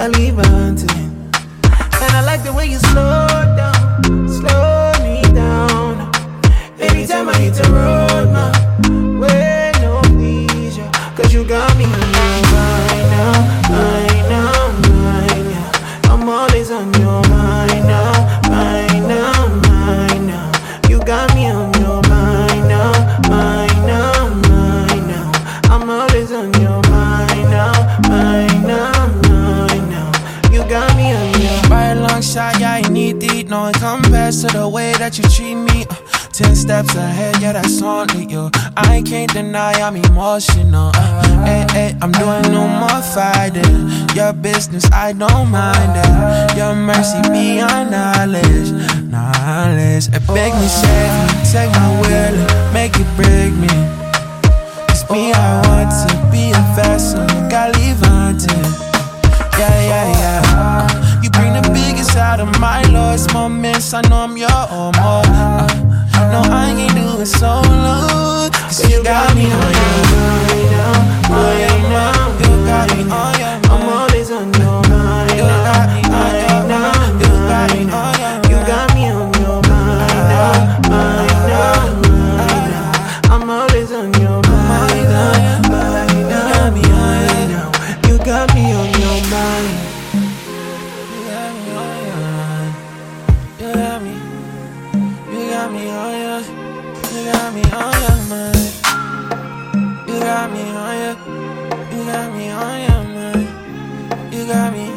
Galivanting. And I like the way you slow me down. Anytime I hit the road, man, where no leisure. Cause you got me on your mind now, mind now, mind now. I'm always on your mind now, mind now, mind now. You got me on your mind now, mind now, mind now. I'm always on your mind now, mind now, mind now. You got me on your Right alongside, yeah, I need it. No one compares to the way that you treat me. 10 steps ahead, yeah, that's only you. I can't deny I'm emotional. I'm doing no more fighting. Your business, I don't mind it. Your mercy beyond knowledge. It beg me, save me, take my will and make it break me. It's me, I want to be a vessel, Galivanting. Yeah. You bring the biggest out of my lowest moments. I know I'm your more. No, I ain't doing so long. Cause you got me on your mind now, mind now. You got me on your mind. I'm always on your mind now, mind now. You got me on your mind. You got me on your mind now, mind now, mind now. I'm always on your mind now, mind now, mind now. You got me on your mind. You got me on your, you got me on your mind. You got me on your, you got me on your mind. You got me